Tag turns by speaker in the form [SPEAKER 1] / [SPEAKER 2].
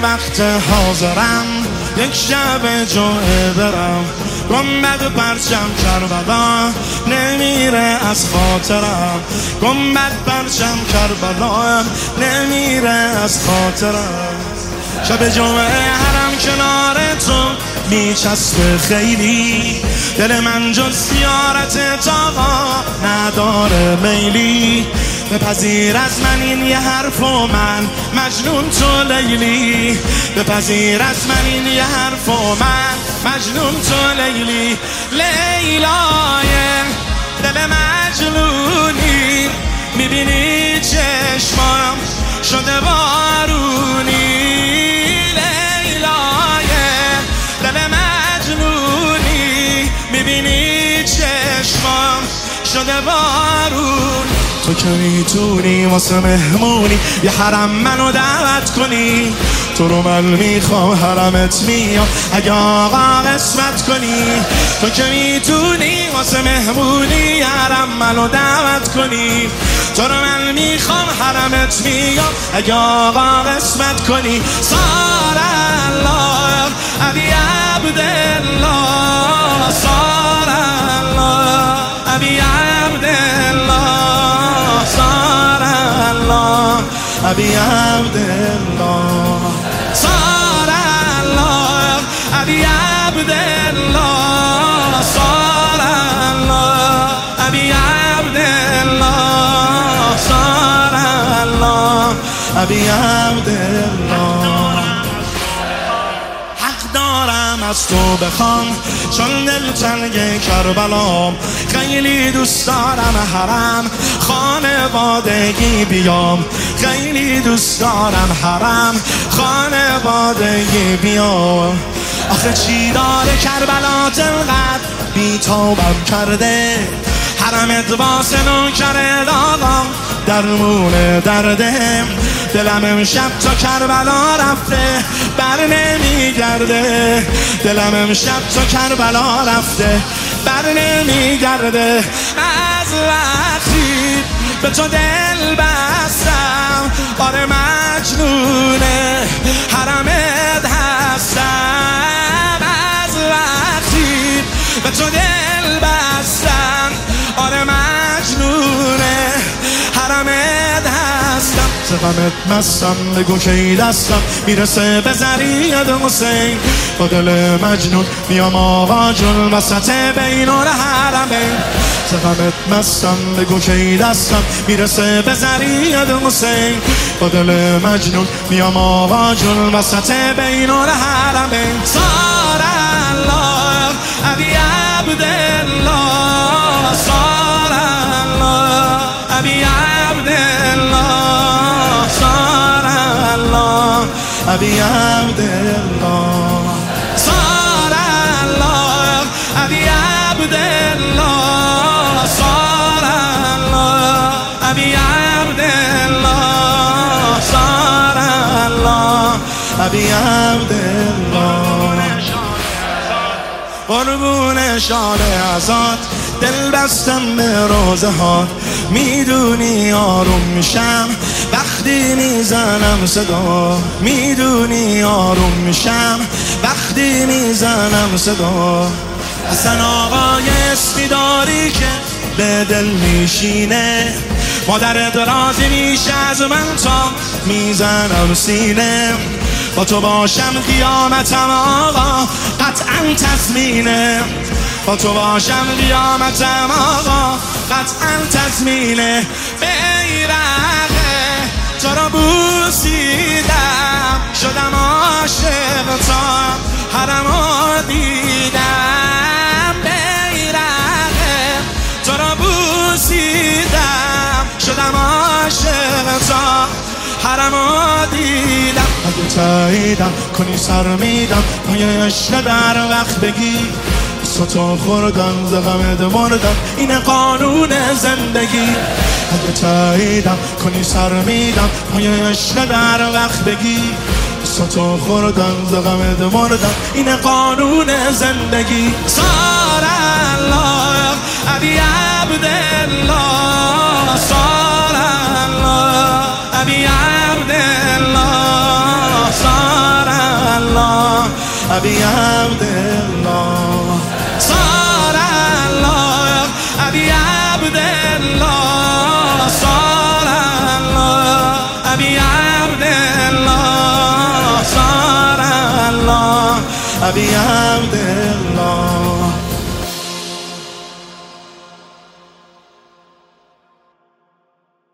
[SPEAKER 1] وقت حاضرم یک شب جمعه برم گنبد پرچم کربلا نمیره از خاطرم گنبد پرچم کربلا نمیره از خاطرم شب جمعه حرم کنار تو میچسبه خیلی دل من جز زیارت تاقا نداره میلی بپذیر از من این یه حرف و من مجنون تو لیلی بپذیر از من این یه حرف و من مجنون تو لیلی لیلای دل مجنونی میبینی چشمام شده بارونی لیلای دل مجنونی میبینی چشمام شده بارون تو که میتونی واسه مهمونی یه حرم منو دعوت کنی تو رو من میخوام حرمت میام اگه آقا قسمت کنی تو که میتونی واسه مهمونی یه حرم منو دعوت کنی تو رو من میخوام حرمت میام اگه آقا قسمت کنی صار الله ابی عبدالله صار الله ابی عبدالله صار الله ابی عبدالله صار الله ابی عبدالله صار الله ابی عبدالله صار الله ابی عبدالله حق دارم از تو بخوام چون دلتنگ کربلام خیلی دوست دارم حرم خانوادگی بیام خیلی دوست دارم حرم خانوادگی بیام آخه چی داره کربلات انقدر بیتابم کرده حرمت واسه نوکر داغم درمون درده دلم امشب تا کربلا رفته بر نمیگرده دلم امشب تا کربلا رفته بر نمیگرده از وقتی به تو دل بستم آره مجنونه حرمت هستم از وقتی به تو دل بستم آره مجنونه حرمت هستم غمت مستم بگو کی دستم میرسه به زریعت حسین با دل مجنون میام آقا جون وسط بین الحرمین غمت مستم بگو کی دستم میرسه به زریعت حسین با دل مجنون میام آقا جون وسط بین الحرمین صار الله ابی عبدالله صار الله ابی عبدالله صار الله ابی عبدالله صار الله ابی عبدالله صار الله ابی عبدالله صار الله ابی عبدالله قربون شان ازاد دل بستم به روزه ها میدونی آروم میشم وقتی میزنم صدا میدونی آروم میشم وقتی میزنم صدا حسن آقای اسمی داری که به دل میشینه مادرت راضی میشه از من تا میزنم سینه با تو باشم قیامتم آقا قطعا تضمینه با تو باشم قیامتم آقا قطعا تضمینه بیرقه تو رو بوسیدم شدم عاشق تا حرمو دیدم بیرقه تو رو بوسیدم شدم عاشق تا حرمو دیدم اگه تاییدم کنی سر میدم پای عشق در وقت بگی تو خوردم زغمت مردم این قانون زندگی اگه تاییدم کنی سر میدم پای عشق در وقت بگی تو خوردم زغمت مردم این قانون زندگی صار الله ابی عبدالله صار الله ابی عبدالله صار أبي عبد الله صار الله أبي عبد الله صار الله أبي عبد الله صار الله أبي عبد الله